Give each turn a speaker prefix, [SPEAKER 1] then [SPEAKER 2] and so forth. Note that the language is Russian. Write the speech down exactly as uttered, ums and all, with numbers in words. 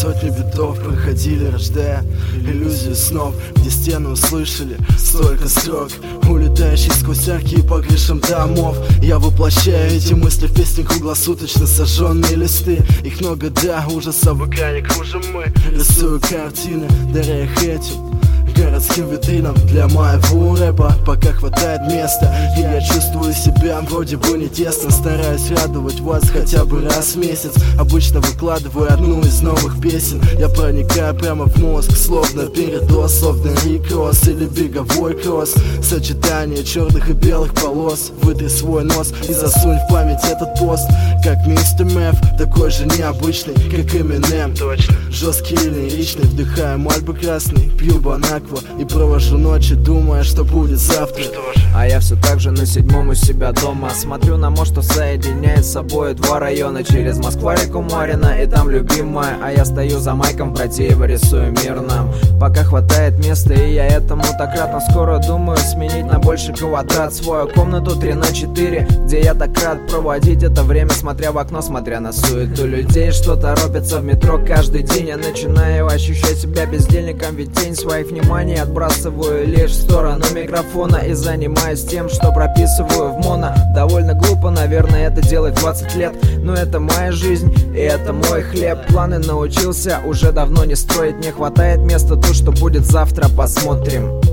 [SPEAKER 1] Сотни битов проходили, рождая иллюзию снов, где стены услышали столько строк, улетающих сквозь арки по крышам домов. Я воплощаю эти мысли в песни круглосуточно, сожженные листы. Их много, да, ужасов в экране кружим мы. Рисую картины, даря их этим городским витринам для моего рэпа. Пока хватает места, и я чувствую себя вроде бы не тесно. Стараюсь радовать вас хотя бы раз в месяц. Обычно выкладываю одну из новых песен. Я проникаю прямо в мозг, словно передоз, словно рекросс или беговой кросс. Сочетание черных и белых полос. Вытри свой нос и засунь в память этот пост. Как мистер Мэв, такой же необычный, как Эминем. Точно. Жесткий и лиричный, вдыхаю мальбо красный, пью банаква и провожу ночи, думая, что будет завтра.
[SPEAKER 2] А я все так же на седьмом у себя дома. Смотрю на мост, что соединяет с собой два района. Через Москва-реку Марина, и там любимая. А я стою за майком, Протеева рисую мир нам. Пока хватает места, и я этому так рад. Но скоро думаю сменить на больший квадрат свою комнату три на четыре, где я так рад проводить это время, смотря в окно, смотря на суету людей. Что торопится в метро каждый день. Я начинаю ощущать себя бездельником, ведь тень своих вниманий отбрасываю лишь в сторону микрофона и занимаюсь тем, что прописываю в моно. Довольно глупо, наверное, это делать двадцать лет, но это моя жизнь и это мой хлеб. Планы научился уже давно не строить, не хватает места, то, что будет завтра, посмотрим.